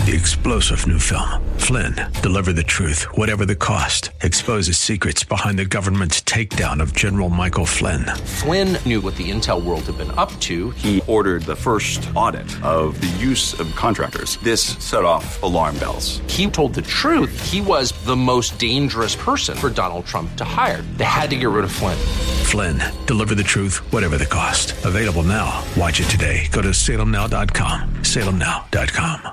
The explosive new film, Flynn, deliver the truth, whatever the cost, exposes secrets behind the government's takedown of General Michael Flynn. Flynn knew what the intel world had been up to. He ordered the first audit of the use of contractors. This set off alarm bells. He told the truth. He was the most dangerous person for Donald Trump to hire. They had to get rid of Flynn. Flynn, deliver the truth, whatever the cost. Available now. Watch it today. Go to salemnow.com. salemnow.com.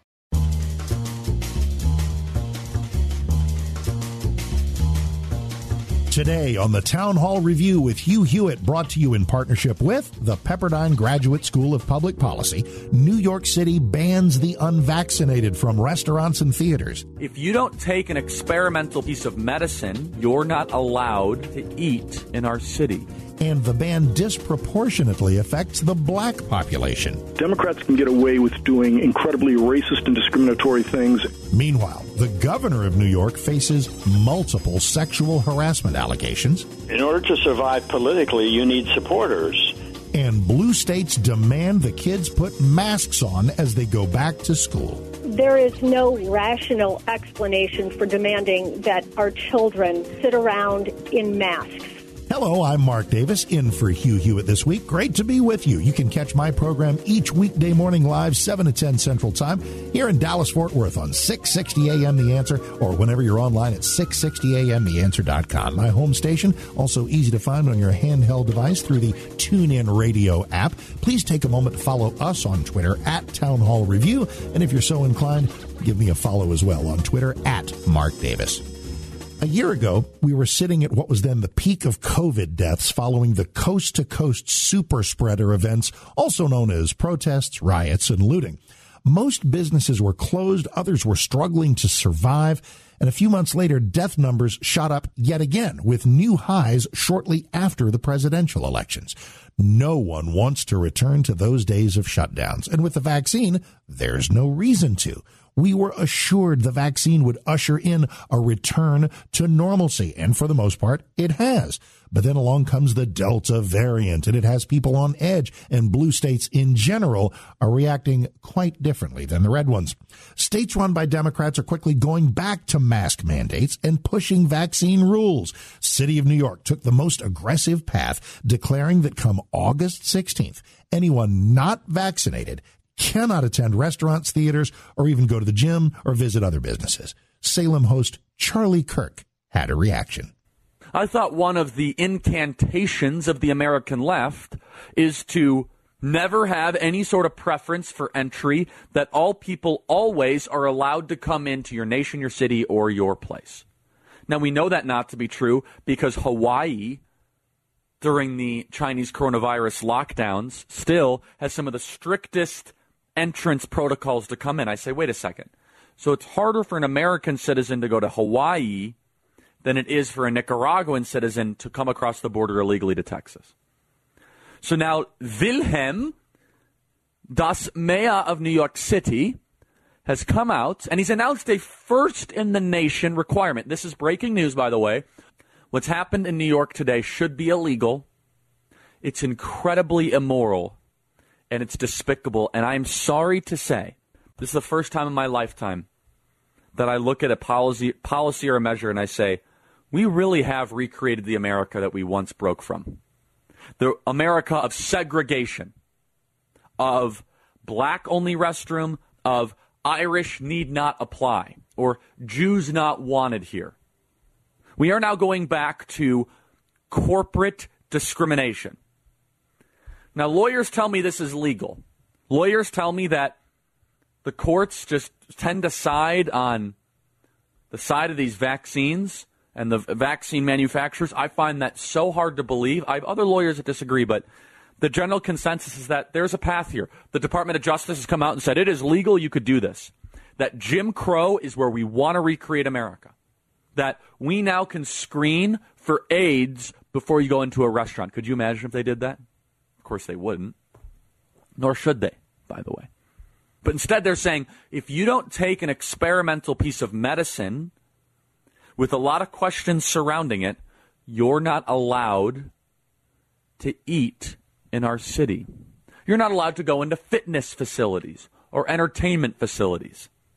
Today on the Town Hall Review with Hugh Hewitt, brought to you in partnership with the Pepperdine Graduate School of Public Policy, New York City bans the unvaccinated from restaurants and theaters. If you don't take an experimental piece of medicine, you're not allowed to eat in our city. And the ban disproportionately affects the black population. Democrats can get away with doing incredibly racist and discriminatory things. Meanwhile, the governor of New York faces multiple sexual harassment allegations. In order to survive politically, you need supporters. And blue states demand the kids put masks on as they go back to school. There is no rational explanation for demanding that our children sit around in masks. Hello, I'm Mark Davis, in for Hugh Hewitt this week. Great to be with you. You can catch my program each weekday morning live, 7 to 10 Central Time, here in Dallas-Fort Worth on 660 AM The Answer, or whenever you're online at 660amtheanswer.com. My home station, also easy to find on your handheld device through the TuneIn Radio app. Please take a moment to follow us on Twitter at Town Hall Review, and if you're so inclined, give me a follow as well on Twitter at Mark Davis. A year ago, we were sitting at what was then the peak of COVID deaths following the coast-to-coast super spreader events, also known as protests, riots, and looting. Most businesses were closed, others were struggling to survive, and a few months later, death numbers shot up yet again, with new highs shortly after the presidential elections. No one wants to return to those days of shutdowns, and with the vaccine, there's no reason to. We were assured the vaccine would usher in a return to normalcy, and for the most part, it has. But then along comes the Delta variant, and it has people on edge, and blue states in general are reacting quite differently than the red ones. States run by Democrats are quickly going back to mask mandates and pushing vaccine rules. City of New York took the most aggressive path, declaring that come August 16th, anyone not vaccinated cannot attend restaurants, theaters, or even go to the gym or visit other businesses. Salem host Charlie Kirk had a reaction. I thought one of the incantations of the American left is to never have any sort of preference for entry, that all people always are allowed to come into your nation, your city, or your place. Now, we know that not to be true because Hawaii, during the Chinese coronavirus lockdowns, still has some of the strictest entrance protocols to come in. I say, wait a second. So it's harder for an American citizen to go to Hawaii than it is for a Nicaraguan citizen to come across the border illegally to Texas. So now Wilhelm, das Mayor of New York City, has come out and he's announced a first-in-the-nation requirement. This is breaking news, by the way. What's happened in New York today should be illegal. It's incredibly immoral. And it's despicable, and I'm sorry to say, this is the first time in my lifetime that I look at a policy or a measure and I say, we really have recreated the America that we once broke from. The America of segregation, of black-only restroom, of Irish need not apply, or Jews not wanted here. We are now going back to corporate discrimination. Now, lawyers tell me this is legal. Lawyers tell me that the courts just tend to side on the side of these vaccines and the vaccine manufacturers. I find that so hard to believe. I have other lawyers that disagree, but the general consensus is that there's a path here. The Department of Justice has come out and said it is legal, you could do this. That Jim Crow is where we want to recreate America. That we now can screen for AIDS before you go into a restaurant. Could you imagine if they did that? Of course they wouldn't, nor should they, by the way. But instead they're saying, if you don't take an experimental piece of medicine with a lot of questions surrounding it, you're not allowed to eat in our city. You're not allowed to go into fitness facilities or entertainment facilities.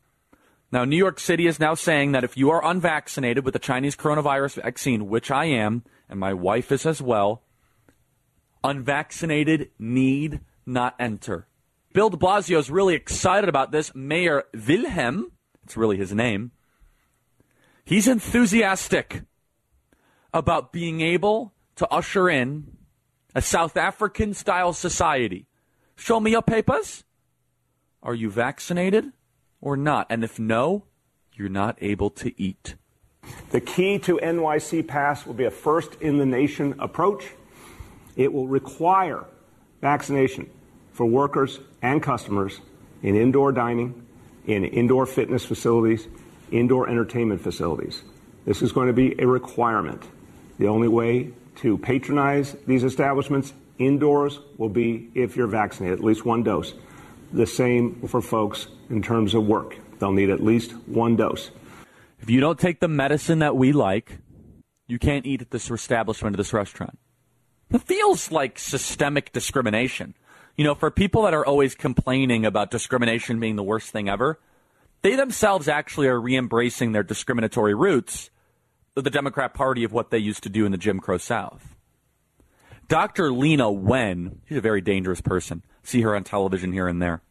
Now, New York City is now saying that if you are unvaccinated with the Chinese coronavirus vaccine, which I am, and my wife is as well, unvaccinated need not enter. Bill de Blasio is really excited about this. Mayor Wilhelm, it's really his name, he's enthusiastic about being able to usher in a South African-style society. Show me your papers. Are you vaccinated or not? And if no, you're not able to eat. The key to NYC Pass will be a first-in-the-nation approach. It will require vaccination for workers and customers in indoor dining, in indoor fitness facilities, indoor entertainment facilities. This is going to be a requirement. The only way to patronize these establishments indoors will be if you're vaccinated, at least one dose. The same for folks in terms of work. They'll need at least one dose. If you don't take the medicine that we like, you can't eat at this establishment or this restaurant. It feels like systemic discrimination. You know, for people that are always complaining about discrimination being the worst thing ever, they themselves actually are re-embracing their discriminatory roots of the Democrat Party of what they used to do in the Jim Crow South. Dr. Lena Wen, she's a very dangerous person. See her on television here and there.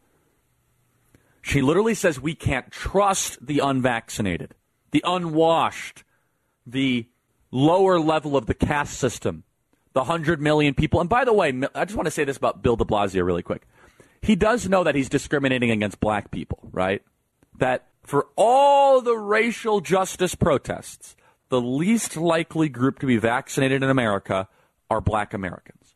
She literally says we can't trust the unvaccinated, the unwashed, the lower level of the caste system, the 100 million people. And by the way, I just want to say this about Bill de Blasio really quick. He does know that he's discriminating against black people, right? That for all the racial justice protests, the least likely group to be vaccinated in America are black Americans.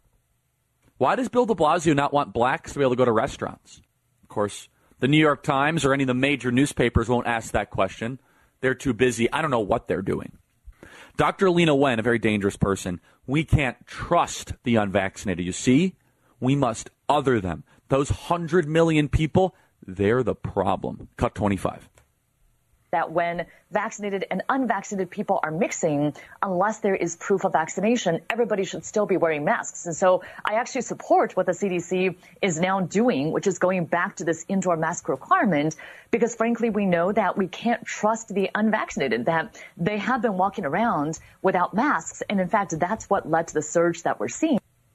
Why does Bill de Blasio not want blacks to be able to go to restaurants? Of course, the New York Times or any of the major newspapers won't ask that question. They're too busy. I don't know what they're doing. Dr. Lena Wen, a very dangerous person. We can't trust the unvaccinated. You see, we must other them. Those 100 million people, they're the problem. Cut 25. That when vaccinated and unvaccinated people are mixing, unless there is proof of vaccination, everybody should still be wearing masks. And so I actually support what the CDC is now doing, which is going back to this indoor mask requirement, because frankly, we know that we can't trust the unvaccinated, that they have been walking around without masks. And in fact, that's what led to the surge that we're seeing.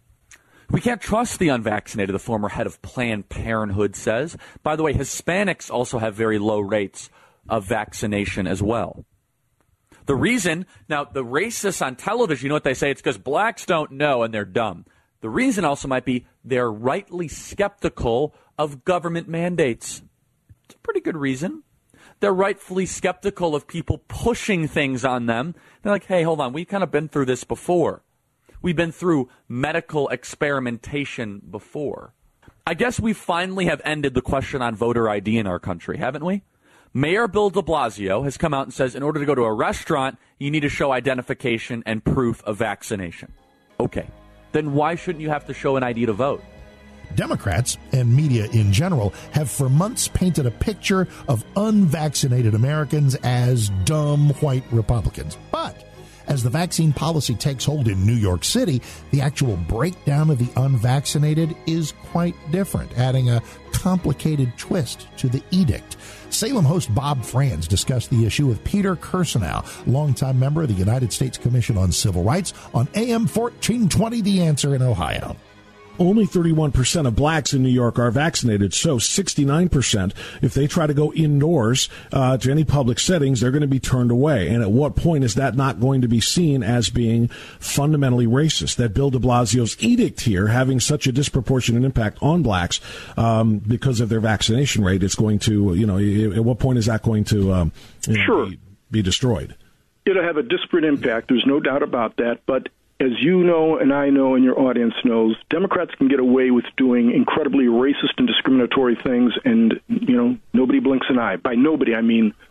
We can't trust the unvaccinated, the former head of Planned Parenthood says. By the way, Hispanics also have very low rates of vaccination as well. The reason, now the racists on television, you know what they say? It's because blacks don't know and they're dumb. The reason also might be they're rightly skeptical of government mandates. It's a pretty good reason. They're rightfully skeptical of people pushing things on them. They're like, hey, hold on, we've kind of been through this before. We've been through medical experimentation before. I guess we finally have ended the question on voter ID in our country, haven't we? Mayor Bill de Blasio has come out and says in order to go to a restaurant, you need to show identification and proof of vaccination. Okay, then why shouldn't you have to show an ID to vote? Democrats and media in general have for months painted a picture of unvaccinated Americans as dumb white Republicans. But as the vaccine policy takes hold in New York City, the actual breakdown of the unvaccinated is quite different, adding a complicated twist to the edict. Salem host Bob Franz discussed the issue with Peter Kirsanow, longtime member of the United States Commission on Civil Rights, on AM 1420 The Answer in Ohio. Only 31% of blacks in New York are vaccinated, so 69%, if they try to go indoors to any public settings, they're going to be turned away. And at what point is that not going to be seen as being fundamentally racist? That Bill de Blasio's edict here, having such a disproportionate impact on blacks because of their vaccination rate, it's going to, at what point is that going to be destroyed? It'll have a disparate impact. There's no doubt about that. But as you know, and I know, and your audience knows, Democrats can get away with doing incredibly racist and discriminatory things, and, nobody blinks an eye. By nobody, I mean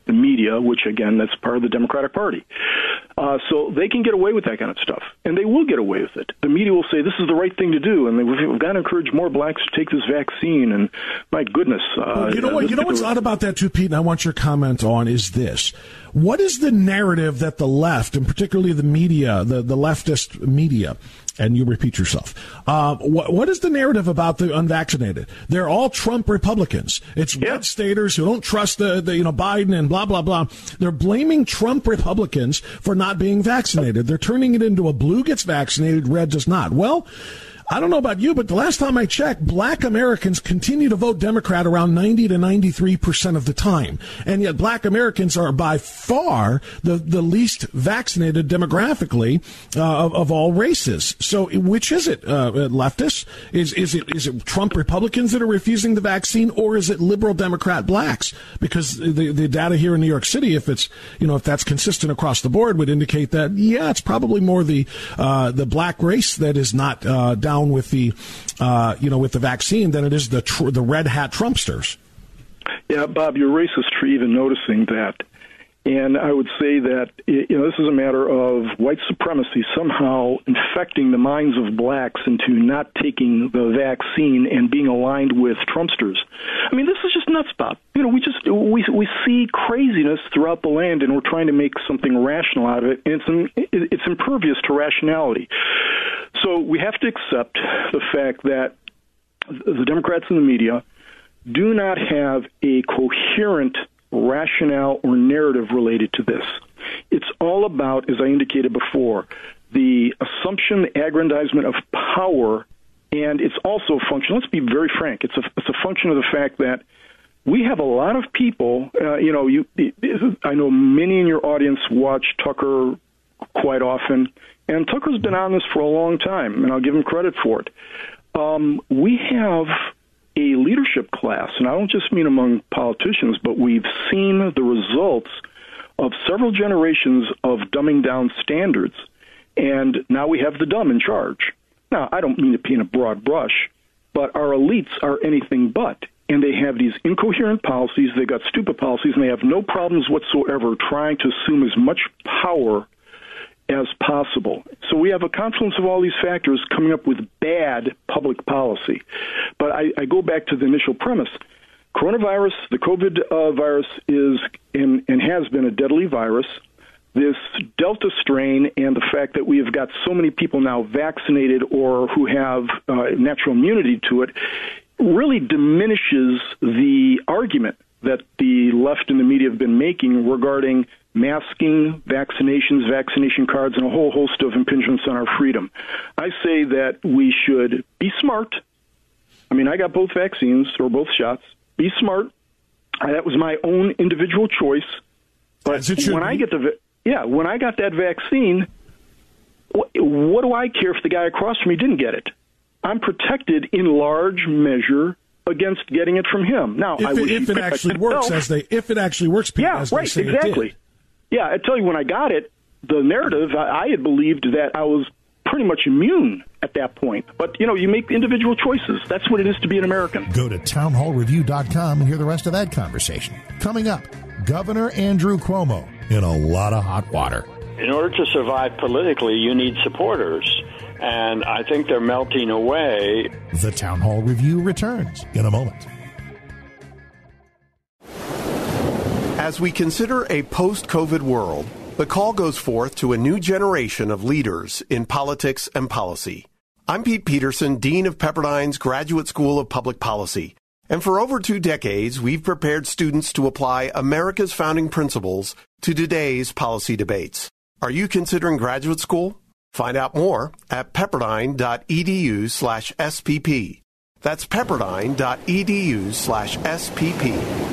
the media, which, again, that's part of the Democratic Party. So they can get away with that kind of stuff, and they will get away with it. The media will say this is the right thing to do, and we've got to encourage more blacks to take this vaccine, and my goodness. You know what's odd about that, too, Pete, and I want your comment on is this. What is the narrative that the left, and particularly the media, the leftist media, and you repeat yourself, what is the narrative about the unvaccinated? They're all Trump Republicans. It's red staters who don't trust the Biden and blah, blah, blah. They're blaming Trump Republicans for not being vaccinated. They're turning it into a blue gets vaccinated, red does not. Well, I don't know about you, but the last time I checked, black Americans continue to vote Democrat around 90 to 93% of the time. And yet black Americans are by far the least vaccinated demographically of all races. So which is it, leftists? Is it Trump Republicans that are refusing the vaccine, or is it liberal Democrat blacks? Because the data here in New York City, if that's consistent across the board, would indicate that, it's probably more the black race that is not down with the with the vaccine than it is the red hat Trumpsters. Yeah, Bob, you're racist for even noticing that. And I would say that this is a matter of white supremacy somehow infecting the minds of blacks into not taking the vaccine and being aligned with Trumpsters. I mean, this is just nuts, Bob. We see craziness throughout the land, and we're trying to make something rational out of it, and it's impervious to rationality. So we have to accept the fact that the Democrats and the media do not have a coherent rationale or narrative related to this. It's all about, as I indicated before, the assumption, the aggrandizement of power, and it's also a function, let's be very frank, it's a function of the fact that we have a lot of people, I know many in your audience watch Tucker quite often, and Tucker's been on this for a long time, and I'll give him credit for it. We have a leadership class, and I don't just mean among politicians, but we've seen the results of several generations of dumbing down standards, and now we have the dumb in charge. Now, I don't mean to paint a broad brush, but our elites are anything but, and they have these incoherent policies, they got stupid policies, and they have no problems whatsoever trying to assume as much power as possible. So we have a confluence of all these factors coming up with bad public policy. But I go back to the initial premise. Coronavirus, the COVID virus is and has been a deadly virus. This Delta strain and the fact that we have got so many people now vaccinated or who have natural immunity to it really diminishes the argument that the left and the media have been making regarding masking, vaccinations, vaccination cards, and a whole host of impingements on our freedom. I say that we should be smart. I mean, I got both vaccines, or both shots. Be smart. That was my own individual choice. But when I got that vaccine, what do I care if the guy across from me didn't get it? I'm protected in large measure against getting it from him. Now, if it actually works, Pete, yeah, right, exactly. It did. Yeah, I tell you, when I got it, the narrative, I had believed that I was pretty much immune at that point. But, you make individual choices. That's what it is to be an American. Go to townhallreview.com and hear the rest of that conversation. Coming up, Governor Andrew Cuomo in a lot of hot water. In order to survive politically, you need supporters. And I think they're melting away. The Town Hall Review returns in a moment. As we consider a post-COVID world, the call goes forth to a new generation of leaders in politics and policy. I'm Pete Peterson, Dean of Pepperdine's Graduate School of Public Policy. And for over 2 decades, we've prepared students to apply America's founding principles to today's policy debates. Are you considering graduate school? Find out more at pepperdine.edu/SPP. That's pepperdine.edu/SPP.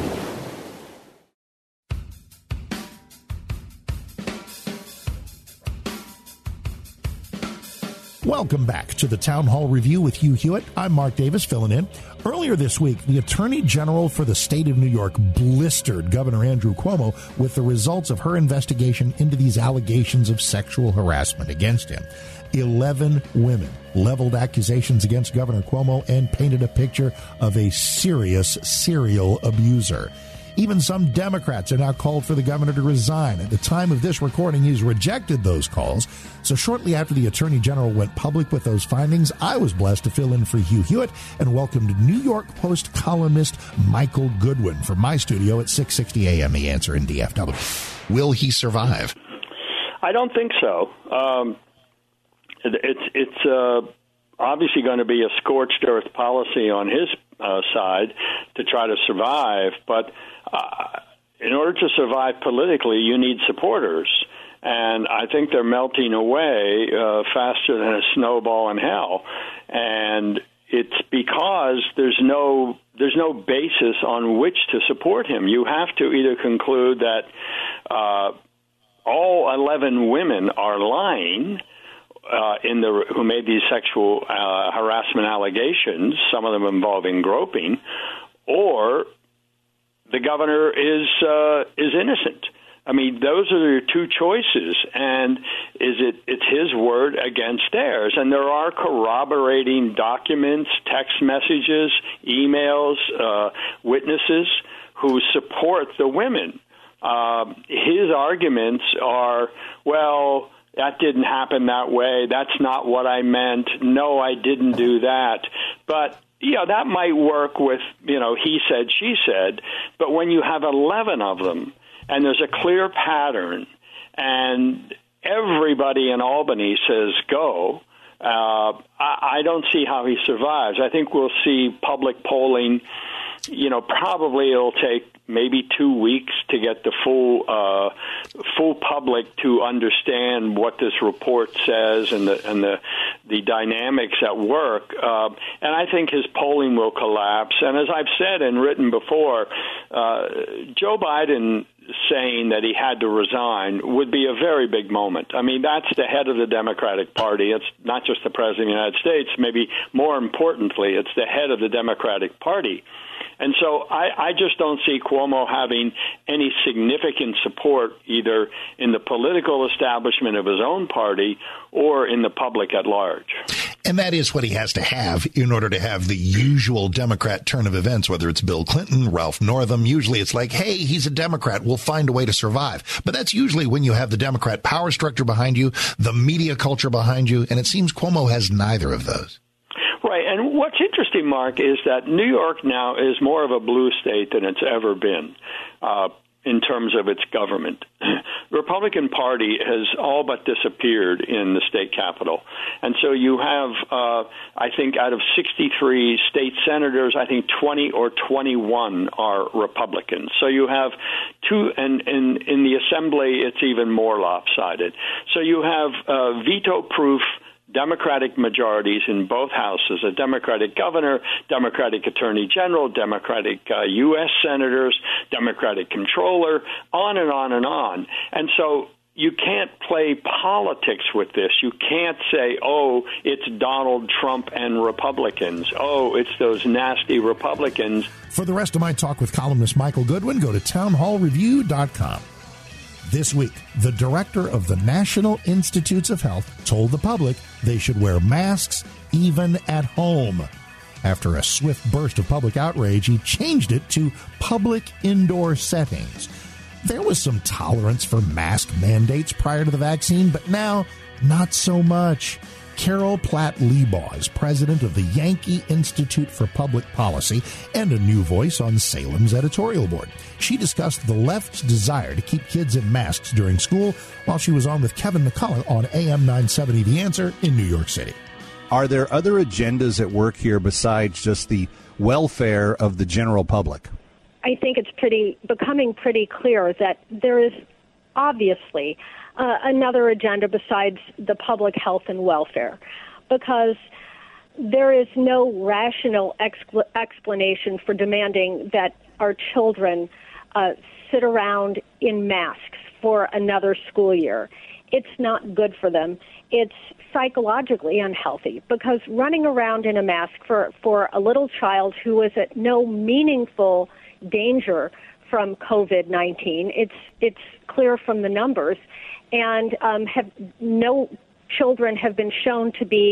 Welcome back to the Town Hall Review with Hugh Hewitt. I'm Mark Davis, filling in. Earlier this week, the Attorney General for the state of New York blistered Governor Andrew Cuomo with the results of her investigation into these allegations of sexual harassment against him. 11 women leveled accusations against Governor Cuomo and painted a picture of a serious serial abuser. Even some Democrats are now called for the governor to resign. At the time of this recording, he's rejected those calls. So shortly after the Attorney General went public with those findings, I was blessed to fill in for Hugh Hewitt and welcomed New York Post columnist Michael Goodwin from my studio at 660 a.m. The Answer in DFW. Will he survive? I don't think so. It's obviously going to be a scorched earth policy on his side to try to survive. But in order to survive politically, you need supporters. And I think they're melting away faster than a snowball in hell. And it's because there's no basis on which to support him. You have to either conclude that all 11 women are lying, who made these sexual harassment allegations, some of them involving groping, or the governor is innocent. I mean, those are your two choices, and it's his word against theirs. And there are corroborating documents, text messages, emails, witnesses who support the women. His arguments are, well, that didn't happen that way. That's not what I meant. No, I didn't do that. But, that might work with, he said, she said. But when you have 11 of them, and there's a clear pattern, and everybody in Albany says go, I don't see how he survives. I think we'll see public polling. Probably it'll take maybe 2 weeks to get the full public to understand what this report says and the dynamics at work. And I think his polling will collapse. And as I've said and written before, Joe Biden saying that he had to resign would be a very big moment. I mean, that's the head of the Democratic Party. It's not just the President of the United States. Maybe more importantly, it's the head of the Democratic Party. And so I just don't see Cuomo having any significant support either in the political establishment of his own party or in the public at large. And that is what he has to have in order to have the usual Democrat turn of events, whether it's Bill Clinton, Ralph Northam. Usually it's like, hey, he's a Democrat. We'll find a way to survive. But that's usually when you have the Democrat power structure behind you, the media culture behind you. And it seems Cuomo has neither of those. Right. And what's interesting, Mark, is that New York now is more of a blue state than it's ever been in terms of its government. The Republican Party has all but disappeared in the state capital. And so you have, I think, out of 63 state senators, I think 20 or 21 are Republicans. So you have two, and in the assembly, it's even more lopsided. So you have veto-proof Democratic majorities in both houses, a Democratic governor, Democratic attorney general, Democratic U.S. senators, Democratic controller, on and on and on. And so you can't play politics with this. You can't say, oh, it's Donald Trump and Republicans. Oh, it's those nasty Republicans. For the rest of my talk with columnist Michael Goodwin, go to townhallreview.com. This week, the director of the National Institutes of Health told the public they should wear masks even at home. After a swift burst of public outrage, he changed it to public indoor settings. There was some tolerance for mask mandates prior to the vaccine, but now, not so much. Carol Platt-Libaugh is president of the Yankee Institute for Public Policy and a new voice on Salem's editorial board. She discussed the left's desire to keep kids in masks during school while she was on with Kevin McCullough on AM 970 The Answer in New York City. Are there other agendas at work here besides just the welfare of the general public? I think it's becoming pretty clear that there is obviously another agenda besides the public health and welfare, because there is no rational explanation for demanding that our children sit around in masks for another school year. It's not good for them. It's psychologically unhealthy, because running around in a mask for a little child who is at no meaningful danger from COVID-19, it's clear from the numbers, and no children have been shown to be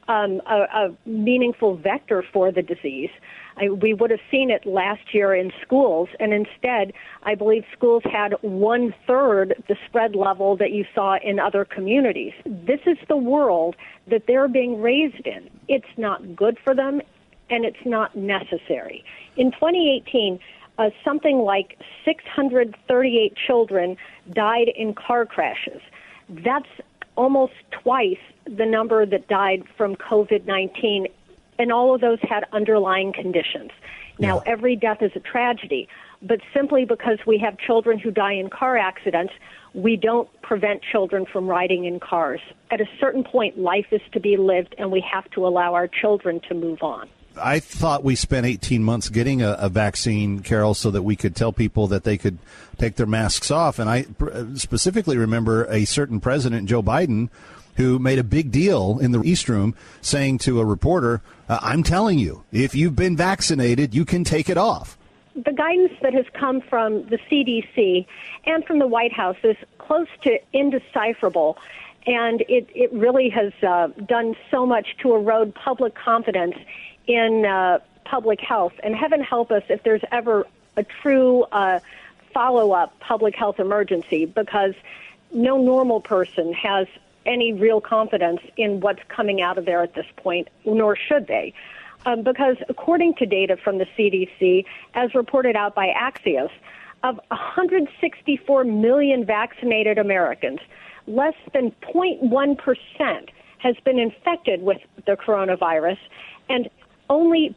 a meaningful vector for the disease. We would have seen it last year in schools, and instead, I believe schools had 1/3 the spread level that you saw in other communities. This is the world that they're being raised in. It's not good for them, and it's not necessary. In 2018, something like 638 children died in car crashes. That's almost twice the number that died from COVID-19, and all of those had underlying conditions. Now, every death is a tragedy, but simply because we have children who die in car accidents, we don't prevent children from riding in cars. At a certain point, life is to be lived, and we have to allow our children to move on. I thought we spent 18 months getting a vaccine, Carol, so that we could tell people that they could take their masks off. And I specifically remember a certain president, Joe Biden, who made a big deal in the East Room saying to a reporter, I'm telling you, if you've been vaccinated, you can take it off. The guidance that has come from the CDC and from the White House is close to indecipherable. And it really has done so much to erode public confidence in public health. And heaven help us if there's ever a true follow-up public health emergency, because no normal person has any real confidence in what's coming out of there at this point, nor should they. Because according to data from the CDC, as reported out by Axios, of 164 million vaccinated Americans, less than 0.1% has been infected with the coronavirus, and only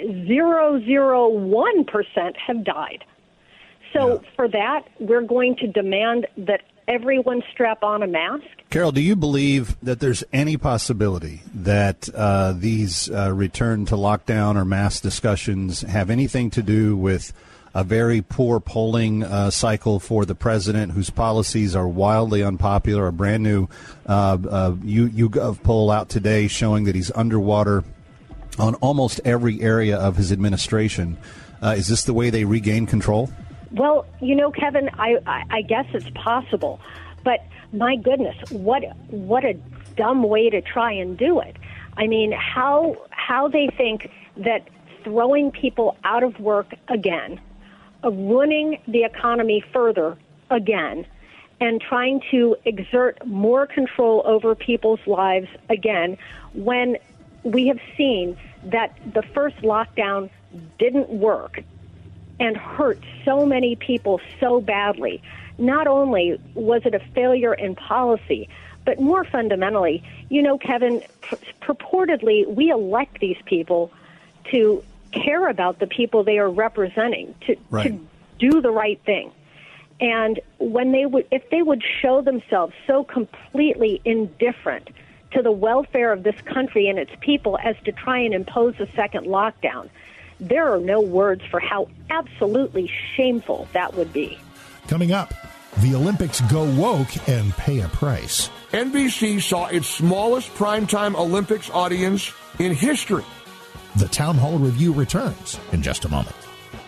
0.001% have died. So for that, we're going to demand that everyone strap on a mask. Carol, do you believe that there's any possibility that these return to lockdown or mask discussions have anything to do with a very poor polling cycle for the president, whose policies are wildly unpopular? A brand new YouGov poll out today showing that he's underwater on almost every area of his administration. Is this the way they regain control? Well, you know, Kevin, I guess it's possible. But my goodness, what a dumb way to try and do it. I mean, how they think that throwing people out of work again, ruining the economy further again, and trying to exert more control over people's lives again, when we have seen that the first lockdown didn't work and hurt so many people so badly. Not only was it a failure in policy, but more fundamentally, you know, Kevin, purportedly we elect these people to care about the people they are representing, to do the right thing. And when if they would show themselves so completely indifferent to the welfare of this country and its people as to try and impose a second lockdown, there are no words for how absolutely shameful that would be. Coming up, the Olympics go woke and pay a price. NBC saw its smallest primetime Olympics audience in history. The Town Hall Review returns in just a moment.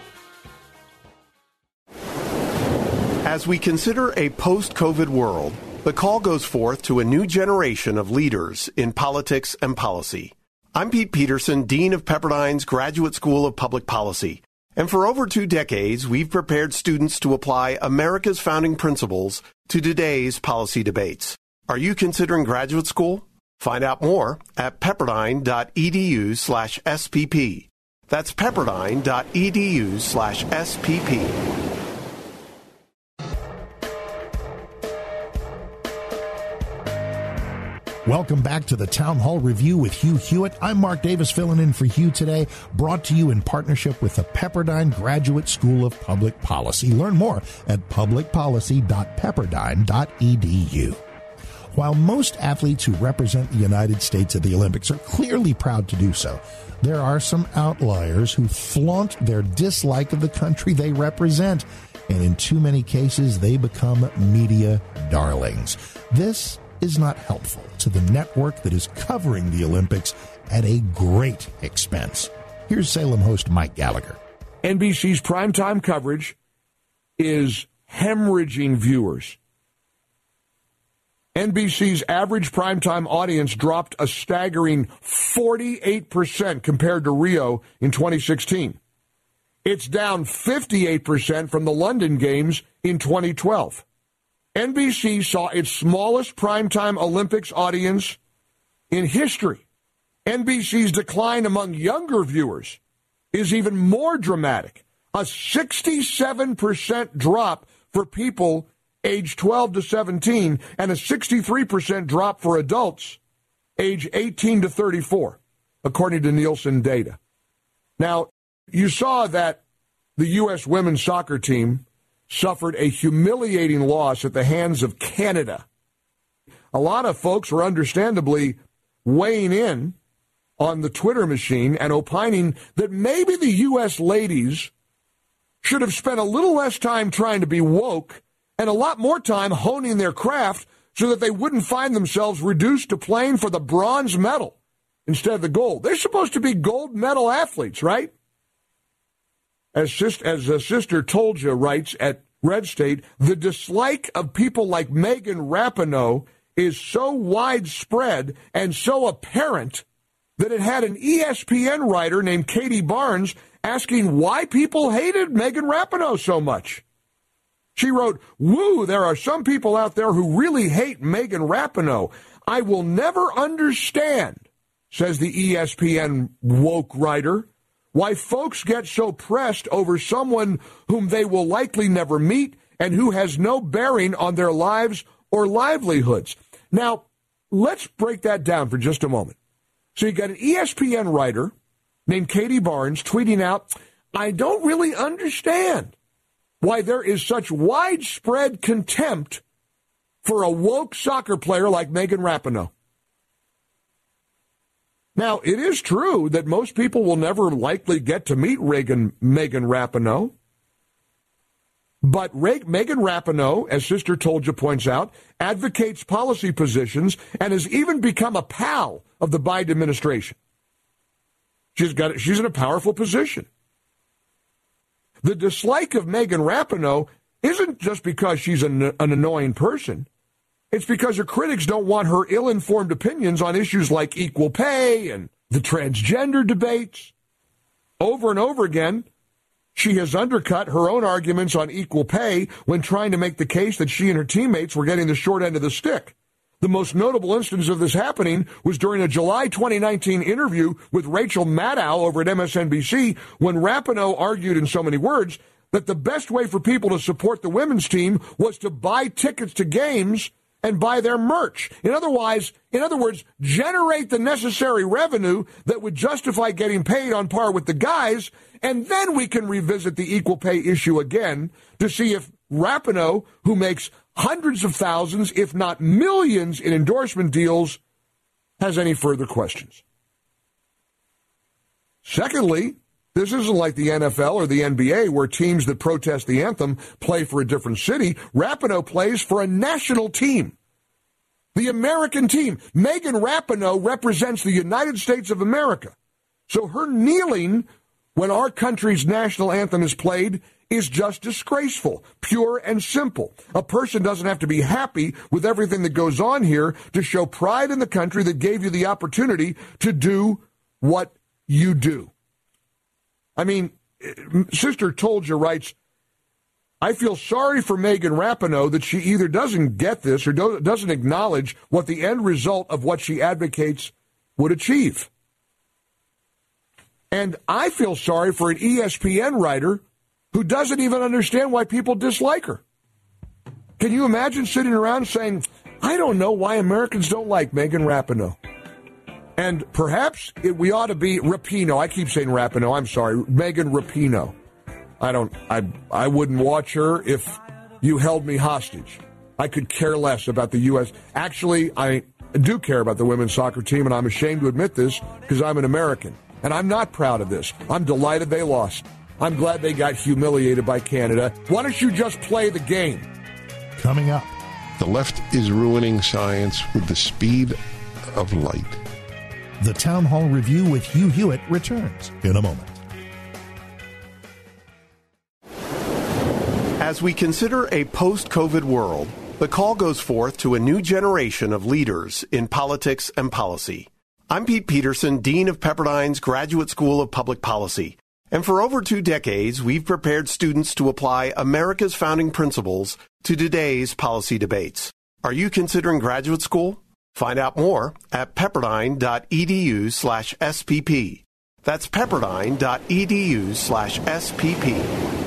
As we consider a post-COVID world, the call goes forth to a new generation of leaders in politics and policy. I'm Pete Peterson, Dean of Pepperdine's Graduate School of Public Policy. And for over 2 decades, we've prepared students to apply America's founding principles to today's policy debates. Are you considering graduate school? Find out more at pepperdine.edu/SPP. That's pepperdine.edu/SPP. Welcome back to the Town Hall Review with Hugh Hewitt. I'm Mark Davis, filling in for Hugh today, brought to you in partnership with the Pepperdine Graduate School of Public Policy. Learn more at publicpolicy.pepperdine.edu. While most athletes who represent the United States at the Olympics are clearly proud to do so, there are some outliers who flaunt their dislike of the country they represent, and in too many cases, they become media darlings. This is not helpful to the network that is covering the Olympics at a great expense. Here's Salem host Mike Gallagher. NBC's primetime coverage is hemorrhaging viewers. NBC's average primetime audience dropped a staggering 48% compared to Rio in 2016. It's down 58% from the London Games in 2012. NBC saw its smallest primetime Olympics audience in history. NBC's decline among younger viewers is even more dramatic. A 67% drop for people age 12 to 17 and a 63% drop for adults age 18 to 34, according to Nielsen data. Now, you saw that the U.S. women's soccer team suffered a humiliating loss at the hands of Canada. A lot of folks were understandably weighing in on the Twitter machine and opining that maybe the U.S. ladies should have spent a little less time trying to be woke and a lot more time honing their craft so that they wouldn't find themselves reduced to playing for the bronze medal instead of the gold. They're supposed to be gold medal athletes, right? As Sister Tolja writes at Red State, the dislike of people like Megan Rapinoe is so widespread and so apparent that it had an ESPN writer named Katie Barnes asking why people hated Megan Rapinoe so much. She wrote, "Woo, there are some people out there who really hate Megan Rapinoe. I will never understand," says the ESPN woke writer, "why folks get so pressed over someone whom they will likely never meet and who has no bearing on their lives or livelihoods." Now, let's break that down for just a moment. So you got an ESPN writer named Katie Barnes tweeting out, "I don't really understand why there is such widespread contempt for a woke soccer player like Megan Rapinoe." Now, it is true that most people will never likely get to meet Megan Rapinoe. But Megan Rapinoe, as Sister Tolja points out, advocates policy positions and has even become a pal of the Biden administration. She's in a powerful position. The dislike of Megan Rapinoe isn't just because she's an annoying person. It's because her critics don't want her ill-informed opinions on issues like equal pay and the transgender debates. Over and over again, she has undercut her own arguments on equal pay when trying to make the case that she and her teammates were getting the short end of the stick. The most notable instance of this happening was during a July 2019 interview with Rachel Maddow over at MSNBC when Rapinoe argued in so many words that the best way for people to support the women's team was to buy tickets to games and buy their merch. In other words, generate the necessary revenue that would justify getting paid on par with the guys, and then we can revisit the equal pay issue again to see if Rapinoe, who makes hundreds of thousands, if not millions, in endorsement deals, has any further questions. Secondly, this isn't like the NFL or the NBA where teams that protest the anthem play for a different city. Rapinoe plays for a national team, the American team. Megan Rapinoe represents the United States of America. So her kneeling when our country's national anthem is played is just disgraceful, pure and simple. A person doesn't have to be happy with everything that goes on here to show pride in the country that gave you the opportunity to do what you do. I mean, Sister Tolja writes, "I feel sorry for Megan Rapinoe that she either doesn't get this or doesn't acknowledge what the end result of what she advocates would achieve. And I feel sorry for an ESPN writer who doesn't even understand why people dislike her." Can you imagine sitting around saying, "I don't know why Americans don't like Megan Rapinoe"? And perhaps we ought to be Rapinoe. I keep saying Rapinoe. I'm sorry. Megan Rapinoe. I wouldn't watch her if you held me hostage. I could care less about the U.S. Actually, I do care about the women's soccer team, and I'm ashamed to admit this because I'm an American. And I'm not proud of this. I'm delighted they lost. I'm glad they got humiliated by Canada. Why don't you just play the game? Coming up. The left is ruining science with the speed of light. The Town Hall Review with Hugh Hewitt returns in a moment. As we consider a post-COVID world, The call goes forth to a new generation of leaders in politics and policy. I'm Pete Peterson, Dean of Pepperdine's Graduate School of Public Policy. And for over 2 decades, we've prepared students to apply America's founding principles to today's policy debates. Are you considering graduate school? Find out more at pepperdine.edu/SPP. That's pepperdine.edu/SPP.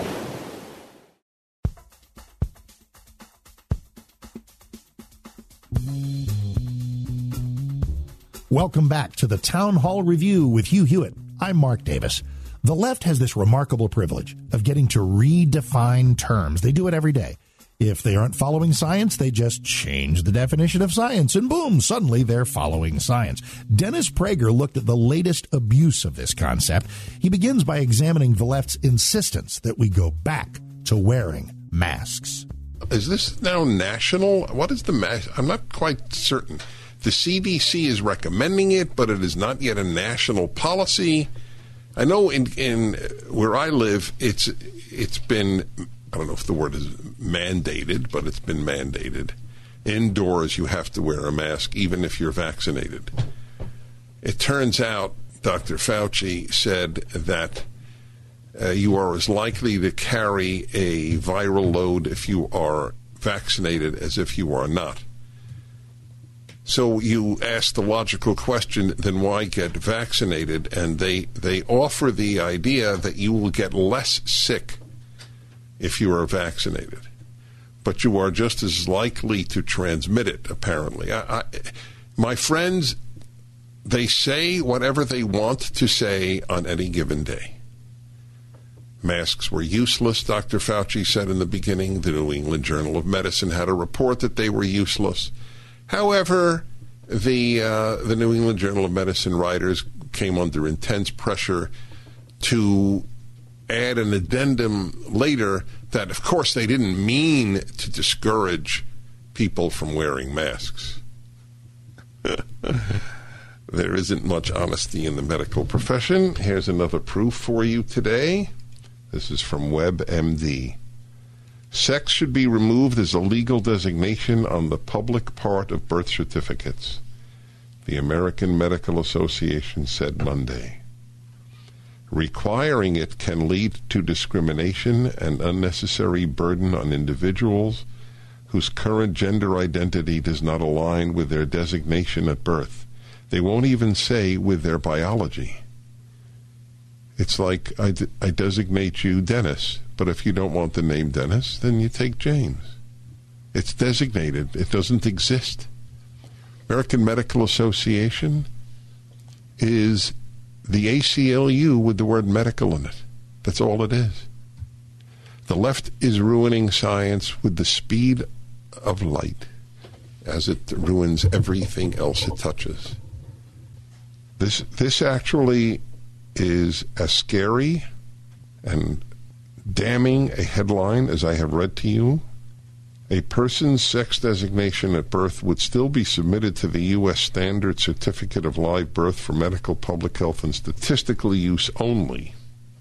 Welcome back to the Town Hall Review with Hugh Hewitt. I'm Mark Davis. The left has this remarkable privilege of getting to redefine terms. They do it every day. If they aren't following science, they just change the definition of science, and boom, suddenly they're following science. Dennis Prager looked at the latest abuse of this concept. He begins by examining the left's insistence that we go back to wearing masks. Is this now national? What is the mask? I'm not quite certain. The CDC is recommending it, but it is not yet a national policy. I know in where I live, it's been, I don't know if the word is mandated, but it's been mandated. Indoors, you have to wear a mask, even if you're vaccinated. It turns out, Dr. Fauci said that you are as likely to carry a viral load if you are vaccinated as if you are not. So you ask the logical question, then why get vaccinated? And they offer the idea that you will get less sick if you are vaccinated. But you are just as likely to transmit it, apparently. My friends, they say whatever they want to say on any given day. Masks were useless, Dr. Fauci said in the beginning. The New England Journal of Medicine had a report that they were useless. However, the New England Journal of Medicine writers came under intense pressure to add an addendum later that, of course, they didn't mean to discourage people from wearing masks. There isn't much honesty in the medical profession. Here's another proof for you today. This is from WebMD. Sex should be removed as a legal designation on the public part of birth certificates, the American Medical Association said Monday. Requiring it can lead to discrimination and unnecessary burden on individuals whose current gender identity does not align with their designation at birth. They won't even say with their biology. It's like, I designate you Dennis, but if you don't want the name Dennis, then you take James. It's designated. It doesn't exist. American Medical Association is the ACLU with the word medical in it. That's all it is. The left is ruining science with the speed of light as it ruins everything else it touches. This actually is as scary and damning a headline as I have read to you. A person's sex designation at birth would still be submitted to the U.S. Standard Certificate of Live Birth for medical, public health, and statistical use only.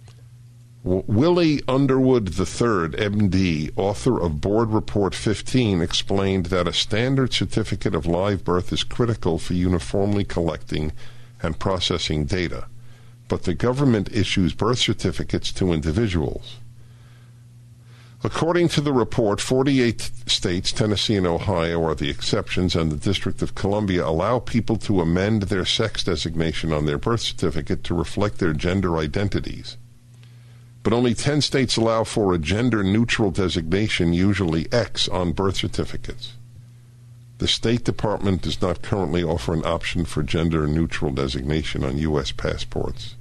Willie Underwood III, M.D., author of Board Report 15, explained that a standard certificate of live birth is critical for uniformly collecting and processing data, but the government issues birth certificates to individuals. According to the report, 48 states, Tennessee and Ohio, are the exceptions, and the District of Columbia allow people to amend their sex designation on their birth certificate to reflect their gender identities. But only 10 states allow for a gender-neutral designation, usually X, on birth certificates. The State Department does not currently offer an option for gender-neutral designation on U.S. passports.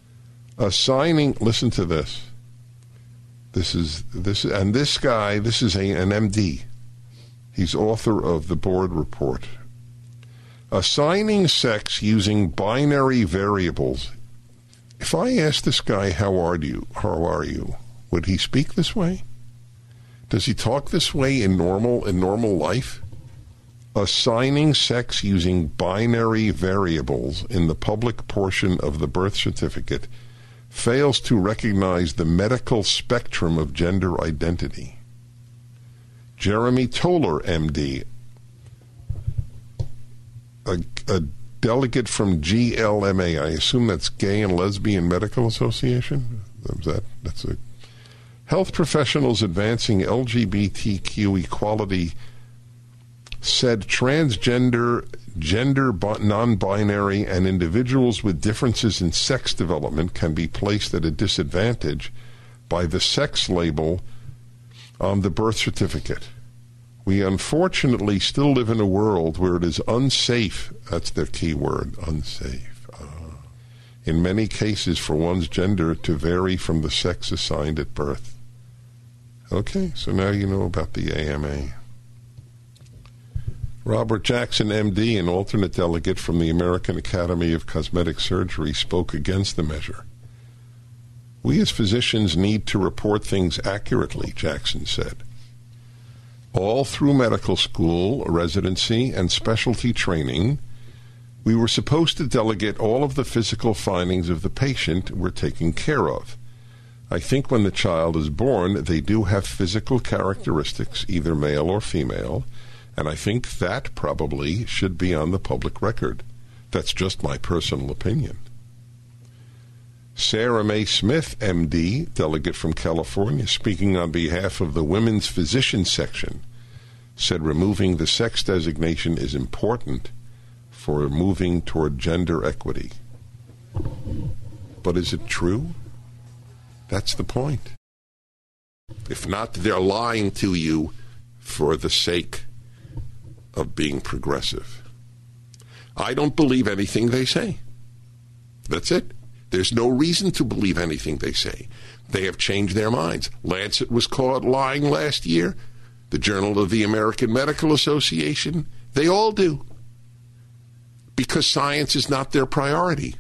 Listen to this. This is an MD. He's author of the Board Report. Assigning sex using binary variables. If I asked this guy, how are you? Would he speak this way? Does he talk this way in normal life? Assigning sex using binary variables in the public portion of the birth certificate fails to recognize the medical spectrum of gender identity. Jeremy Toller, MD, a delegate from GLMA. I assume that's Gay and Lesbian Medical Association. That's a health professionals advancing LGBTQ equality said transgender, gender non-binary, and individuals with differences in sex development can be placed at a disadvantage by the sex label on the birth certificate. We unfortunately still live in a world where it is unsafe, that's their key word, unsafe, in many cases for one's gender to vary from the sex assigned at birth. Okay, so now you know about the AMA. Robert Jackson, MD, an alternate delegate from the American Academy of Cosmetic Surgery, spoke against the measure. We as physicians need to report things accurately, Jackson said. All through medical school, residency, and specialty training, we were supposed to delegate all of the physical findings of the patient we're taking care of. I think when the child is born, they do have physical characteristics, either male or female, and I think that probably should be on the public record. That's just my personal opinion. Sarah Mae Smith, MD, delegate from California, speaking on behalf of the Women's Physician section, said removing the sex designation is important for moving toward gender equity. But is it true? That's the point. If not, they're lying to you for the sake of being progressive. I don't believe anything they say. That's it. There's no reason to believe anything they say. They have changed their minds. Lancet was caught lying last year. The Journal of the American Medical Association. They all do. Because science is not their priority.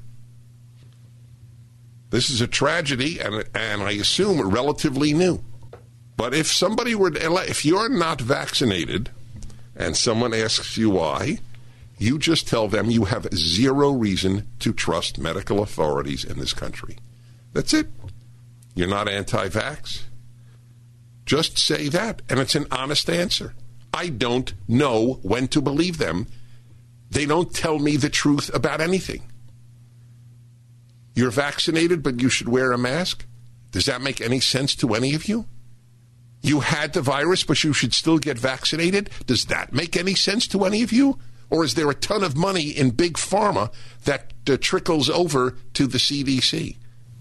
This is a tragedy, and I assume relatively new. But if somebody were, if you're not vaccinated, and someone asks you why, you just tell them you have zero reason to trust medical authorities in this country. That's it. You're not anti-vax. Just say that, and it's an honest answer. I don't know when to believe them. They don't tell me the truth about anything. You're vaccinated, but you should wear a mask? Does that make any sense to any of you? You had the virus, but you should still get vaccinated? Does that make any sense to any of you? Or is there a ton of money in big pharma that trickles over to the CDC?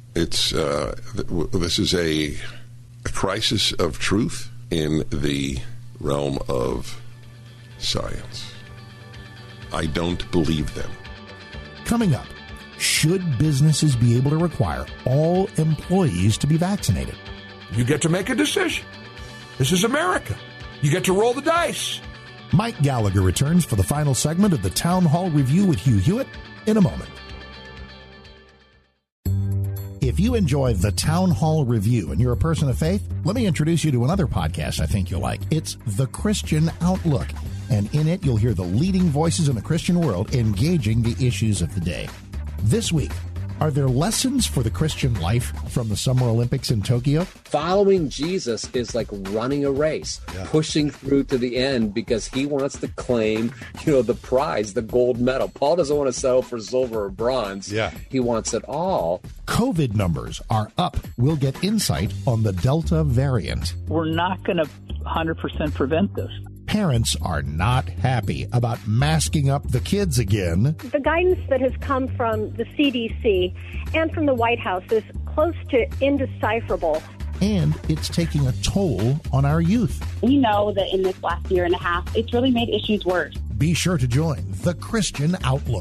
This is a crisis of truth in the realm of science. I don't believe them. Coming up, should businesses be able to require all employees to be vaccinated? You get to make a decision. This is America. You get to roll the dice. Mike Gallagher returns for the final segment of the Town Hall Review with Hugh Hewitt in a moment. If you enjoy the Town Hall Review and you're a person of faith, let me introduce you to another podcast I think you'll like. It's The Christian Outlook, and in it you'll hear the leading voices in the Christian world engaging the issues of the day. This week, are there lessons for the Christian life from the Summer Olympics in Tokyo? Following Jesus is like running a race, pushing through to the end because he wants to claim, the prize, the gold medal. Paul doesn't want to settle for silver or bronze. Yeah. He wants it all. COVID numbers are up. We'll get insight on the Delta variant. We're not going to 100% prevent this. Parents are not happy about masking up the kids again. The guidance that has come from the CDC and from the White House is close to indecipherable. And it's taking a toll on our youth. We know that in this last year and a half, it's really made issues worse. Be sure to join The Christian Outlook.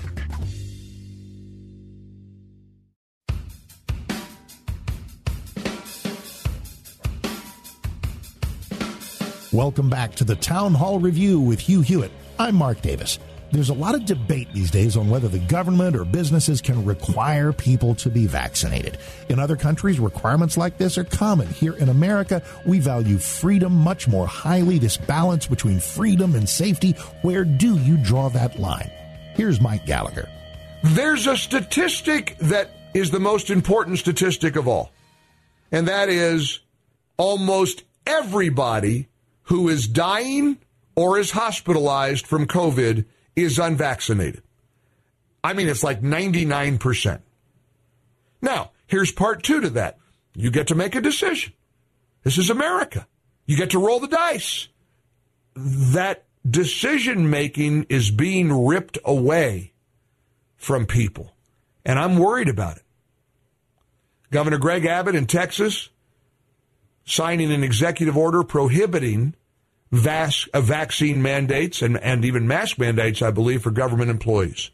Welcome back to the Town Hall Review with Hugh Hewitt. I'm Mark Davis. There's a lot of debate these days on whether the government or businesses can require people to be vaccinated. In other countries, requirements like this are common. Here in America, we value freedom much more highly, this balance between freedom and safety. Where do you draw that line? Here's Mike Gallagher. There's a statistic that is the most important statistic of all, and that is almost everybody who is dying or is hospitalized from COVID is unvaccinated. I mean, it's like 99%. Now, here's part two to that. You get to make a decision. This is America. You get to roll the dice. That decision-making is being ripped away from people, and I'm worried about it. Governor Greg Abbott in Texas signing an executive order prohibiting vaccine mandates and even mask mandates, I believe, for government employees.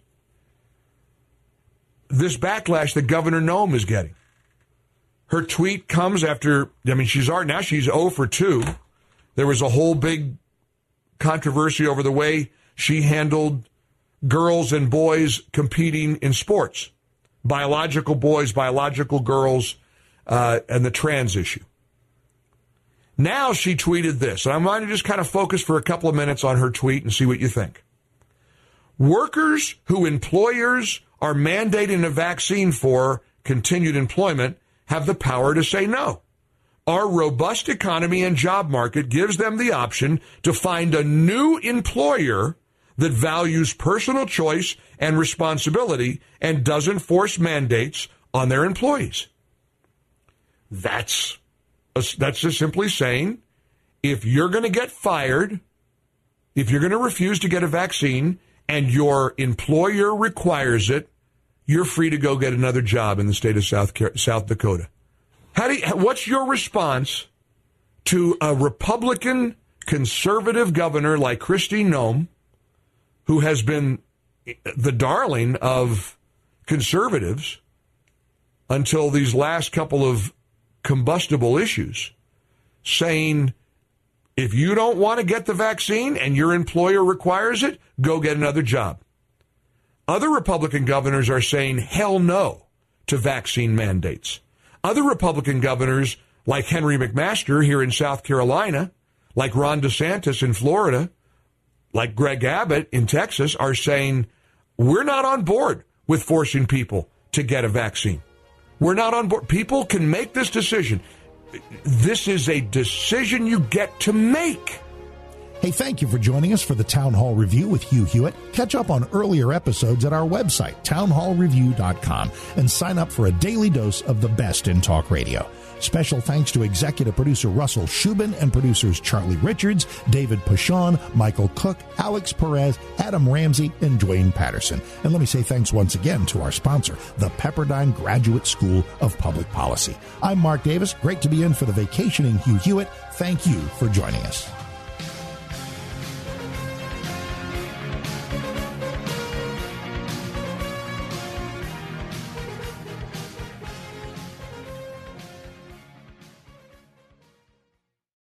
This backlash that Governor Noem is getting. Her tweet comes after, she's 0 for 2. There was a whole big controversy over the way she handled girls and boys competing in sports. Biological boys, biological girls, and the trans issue. Now she tweeted this, and I'm going to just kind of focus for a couple of minutes on her tweet and see what you think. Workers who employers are mandating a vaccine for continued employment have the power to say no. Our robust economy and job market gives them the option to find a new employer that values personal choice and responsibility and doesn't force mandates on their employees. That's just simply saying, if you're going to get fired, if you're going to refuse to get a vaccine and your employer requires it, you're free to go get another job in the state of South Dakota. What's your response to a Republican conservative governor like Kristi Noem, who has been the darling of conservatives until these last couple of combustible issues, saying, if you don't want to get the vaccine and your employer requires it, go get another job. Other Republican governors are saying hell no to vaccine mandates. Other Republican governors, like Henry McMaster here in South Carolina, like Ron DeSantis in Florida, like Greg Abbott in Texas, are saying, we're not on board with forcing people to get a vaccine. We're not on board. People can make this decision. This is a decision you get to make. Hey, thank you for joining us for the Town Hall Review with Hugh Hewitt. Catch up on earlier episodes at our website, townhallreview.com, and sign up for a daily dose of the best in talk radio. Special thanks to executive producer Russell Shubin and producers Charlie Richards, David Pashon, Michael Cook, Alex Perez, Adam Ramsey, and Dwayne Patterson. And let me say thanks once again to our sponsor, the Pepperdine Graduate School of Public Policy. I'm Mark Davis. Great to be in for the vacationing Hugh Hewitt. Thank you for joining us.